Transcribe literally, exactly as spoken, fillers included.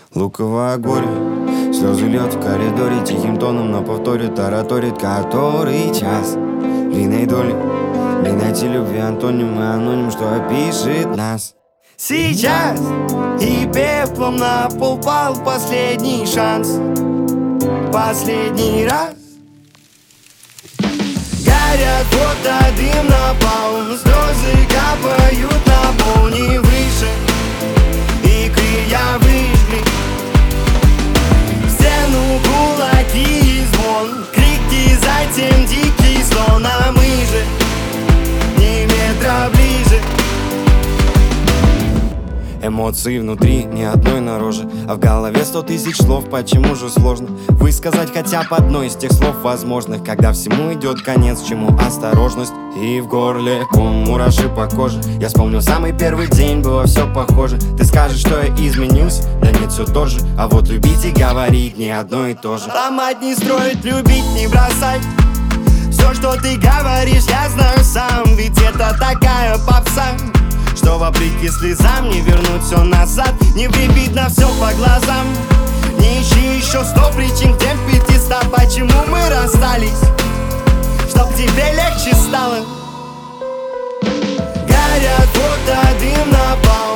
Луковое горе, слезы льет в коридоре, тихим тоном на повторе тараторит который час. Длинной доли, не найти любви антоним и аноним, что опишет нас. Сейчас и пеплом на пол пал последний шанс. Последний раз. Горят фото, дым напал, слезы капают на пол, не выше. И крия выжгли в стену кулаки и звон, крики, затем дикий слон. А мы же не метра ближе. Эмоции внутри, ни одной на роже, а в голове сто тысяч слов, почему же сложно высказать хотя бы одно из тех слов возможных, когда всему идет конец, чему осторожность. И в горле ком, мураши по коже. Я вспомнил самый первый день, было все похоже. Ты скажешь, что я изменился, да нет, все тот же. А вот любить и говорить не одно и то же. Ломать не строить, любить не бросать. Все, что ты говоришь, я знаю сам, ведь это такая попса, что вопреки слезам не вернуть все назад. Не влепить на все по глазам. Не ищи еще сто причин к тем пятиста, почему мы расстались, чтоб тебе легче стало. Горят фото, дым напал,